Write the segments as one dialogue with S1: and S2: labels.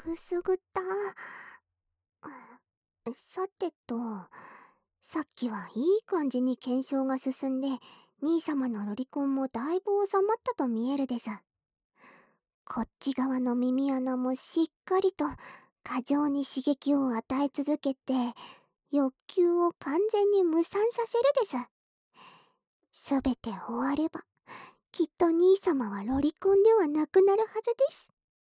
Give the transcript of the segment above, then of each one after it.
S1: くすぐった。さてと、さっきはいい感じに検証が進んで、兄様のロリコンもだいぶ収まったと見えるです。こっち側の耳穴もしっかりと過剰に刺激を与え続けて、欲求を完全に無産させるです。すべて終われば、きっと兄様はロリコンではなくなるはずです。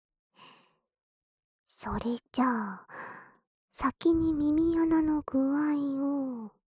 S1: それじゃあ、先に耳穴の具合を。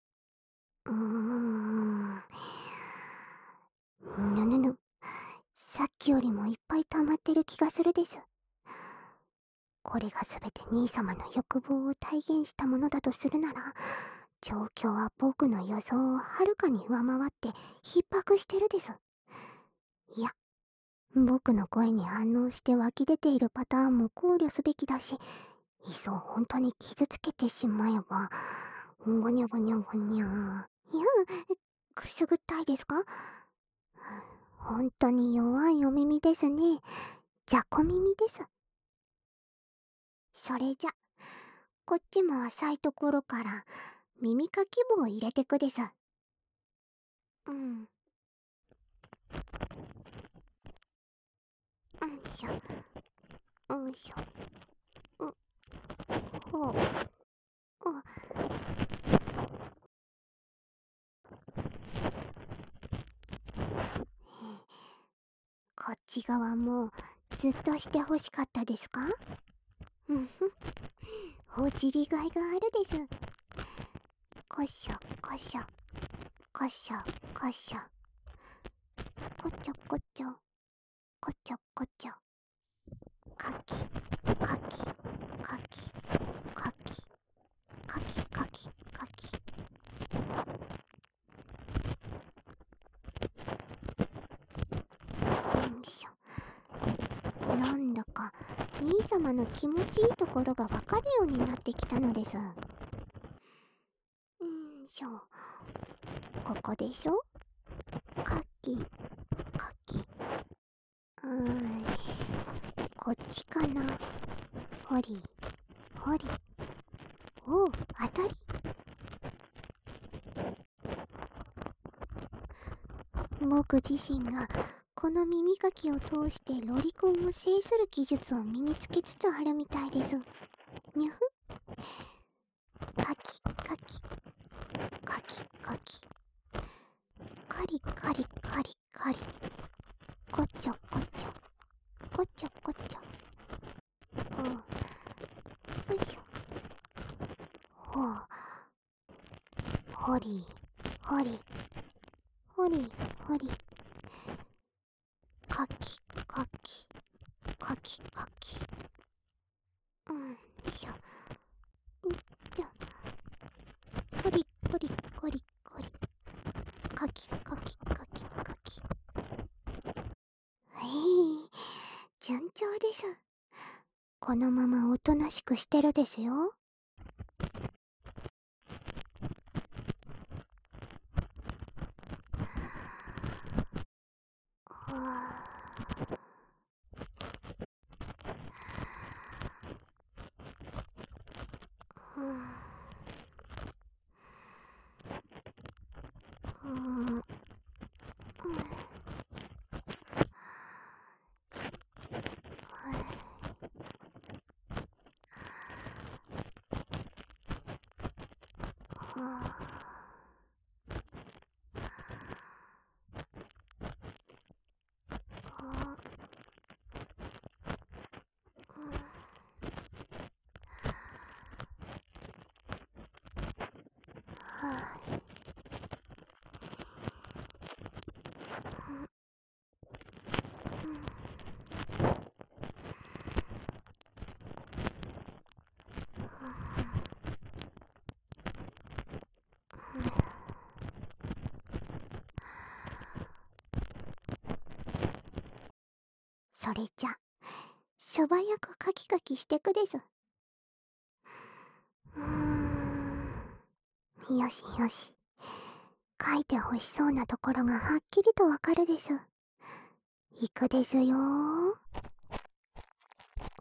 S1: ぬぬぬ。さっきよりもいっぱい溜まってる気がするです。これがすべて兄様の欲望を体現したものだとするなら、状況は僕の予想をはるかに上回って逼迫してるです。いや、僕の声に反応して湧き出ているパターンも考慮すべきだし、いっそ本当に傷つけてしまえば、ごにゃごにゃごにゃ。いや、くすぐったいですか？本当に弱いお耳ですね。じゃこ耳です。それじゃ、こっちも浅いところから耳かき棒を入れてくです。よいしょ。よいしょ。ほう。こっち側もずっとしてほしかったですか？ほじりがいがあるです。こしょこしょ、こしょこしょ、こちょこちょ、こちょこちょ、かきかきかきかきかきかきかき。よいしょ。なんだか兄様の気持ちいいところがわかるようになってきたのです。ここでしょ。かきかき。こっちかな。ほりほり。おう、当たり。僕自身がこの耳かきを通してロリコンを制する技術を身につけつつあるみたいです。にゃふ。かきかきかきかき、カリカリカリカリ、こちょこちょ、こちょこちょ。よいしょ。ほう。ほりほりほりほり。かきかきかきかき。よいしょ。じゃこりこりこりこり。かきかきかきかき。順調です。このままおとなしくしてるですよ。それじゃ、素早くカキカキしてくです。よしよし。書いてほしそうなところがはっきりとわかるです。いくですよー。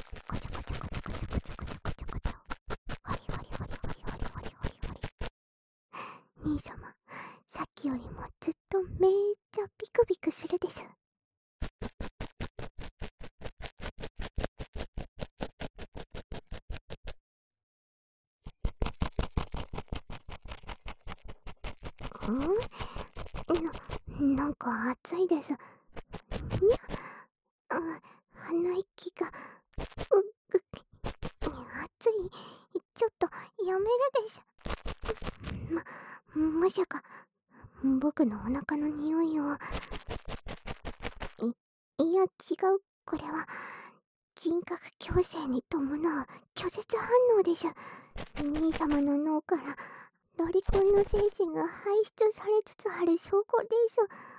S1: こちょこちょこちょこちょこちょこちょこちょこちょ。ほりほりほりほりほりほりほりほり。兄様、さっきよりもずっとめっちゃビクビクするです。なんか暑いです。にゃ、鼻息が、暑い。ちょっとやめるです。まさか、僕のお腹の匂いを、いや違う、これは、人格矯正に伴う拒絶反応です。兄様の脳から、ロリコンの精子が排出されつつある証拠です。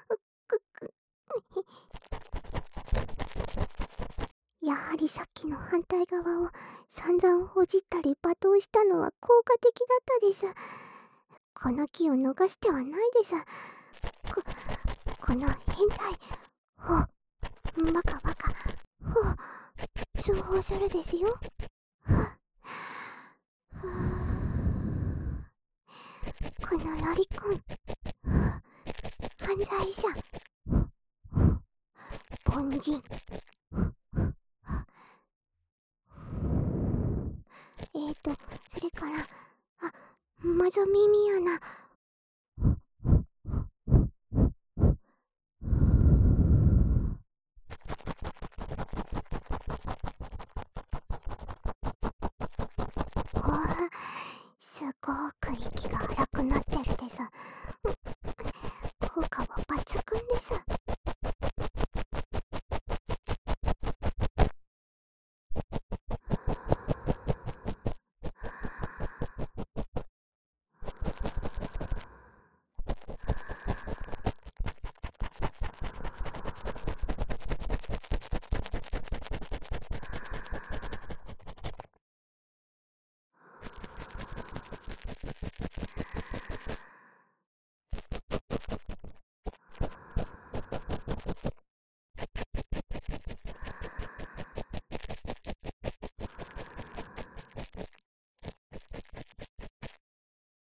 S1: やはりさっきの反対側を散々ほじったり罵倒したのは効果的だったです。この機を逃してはないです。この変態。ほう、バカバカ。ほう、通報するですよ。このロリコン。犯罪者。凡人。それから、マゾ耳穴。